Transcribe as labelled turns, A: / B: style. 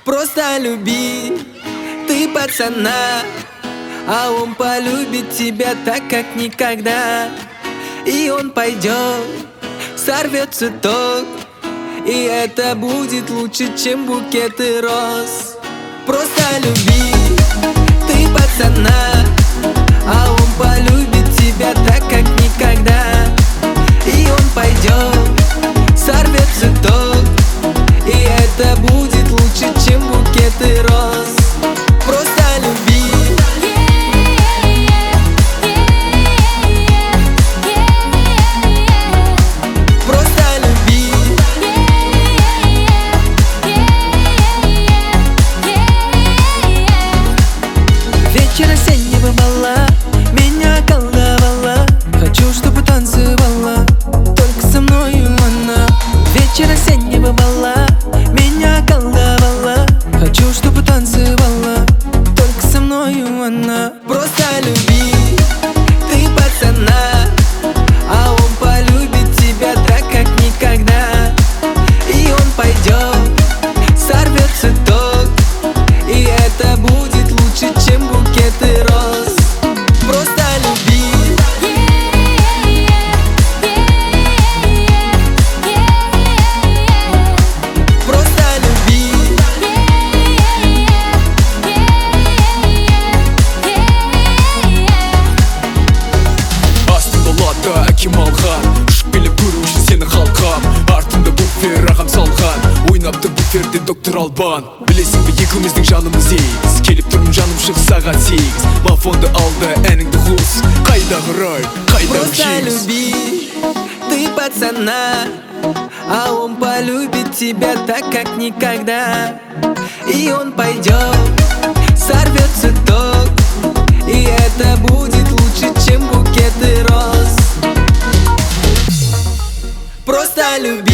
A: Просто люби ты пацана, а он полюбит тебя так, как никогда. И он пойдет, сорвет цветок, и это будет лучше, чем букеты роз. Просто люби ты пацана, а он полюбит тебя так, как никогда. И он пойдет, сорвет цветок, и это будет лучше, чем букеты роз. Просто люби. Просто люби. Вечер осеннего бала меня околдовала. Хочу, чтобы танцевала только со мною она. Вечер осеннего бала меня околдовала. Хочу, чтобы танцевала только со мною она. Просто люби ты пацана, а он полюбит тебя так, как никогда. И он пойдет, сорвет цветок, и это будет лучше, чем букеты роз. Просто люби. Просто люби.
B: Астында латта әкем алған, ұшып келіп көру үшін сені халқам. Артында буфер ағам салған, ойнапты буферде доктор Албан. Білесің бе екеуміздің жанымыз егіз, келіп тұрмын жаным шығыс сағат 8. Мафонды алды әніңді хус, қайдағы рай, қайдағы
A: Просто
B: жеңіс.
A: люби ты пацана, а он полюбит тебя так, как никогда. И он пойдет, сорвет цветок, и это будет лучше, чем букеты роз. Просто люби.